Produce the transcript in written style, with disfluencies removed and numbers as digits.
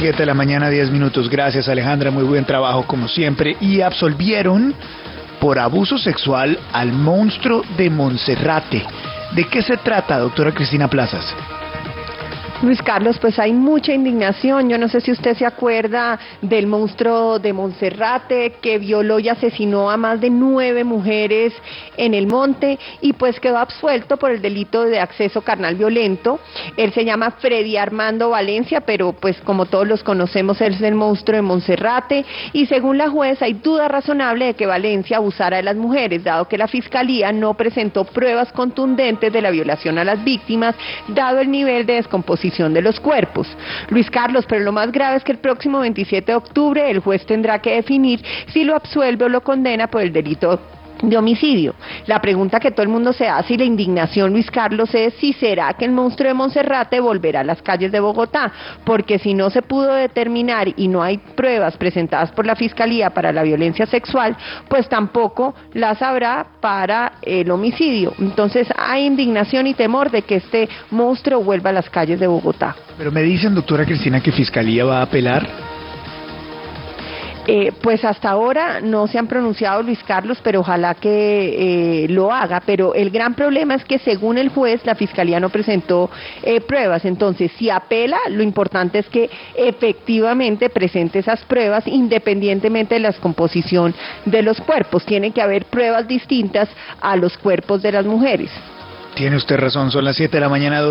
7 de la mañana, 10 minutos. Gracias, Alejandra, muy buen trabajo como siempre. Y absolvieron por abuso sexual al monstruo de Monserrate. ¿De qué se trata, doctora Cristina Plazas? Luis Carlos, pues hay mucha indignación. Yo no sé si usted se acuerda del monstruo de Monserrate que violó y asesinó a más de 9 mujeres en el monte y pues quedó absuelto por el delito de acceso carnal violento. Él se llama Freddy Armando Valencia, pero pues como todos los conocemos, él es el monstruo de Monserrate y según la juez hay duda razonable de que Valencia abusara de las mujeres, dado que la fiscalía no presentó pruebas contundentes de la violación a las víctimas, dado el nivel de descomposición de los cuerpos. Luis Carlos, pero lo más grave es que el próximo 27 de octubre el juez tendrá que definir si lo absuelve o lo condena por el delito de homicidio. La pregunta que todo el mundo se hace y la indignación, Luis Carlos, es si será que el monstruo de Monserrate volverá a las calles de Bogotá, porque si no se pudo determinar y no hay pruebas presentadas por la Fiscalía para la violencia sexual, pues tampoco las habrá para el homicidio. Entonces hay indignación y temor de que este monstruo vuelva a las calles de Bogotá. Pero me dicen, doctora Cristina, que Fiscalía va a apelar. Pues hasta ahora no se han pronunciado, Luis Carlos, pero ojalá que lo haga. Pero el gran problema es que según el juez la Fiscalía no presentó pruebas. Entonces, si apela, lo importante es que efectivamente presente esas pruebas independientemente de la descomposición de los cuerpos. Tiene que haber pruebas distintas a los cuerpos de las mujeres. Tiene usted razón, son las 7 de la mañana.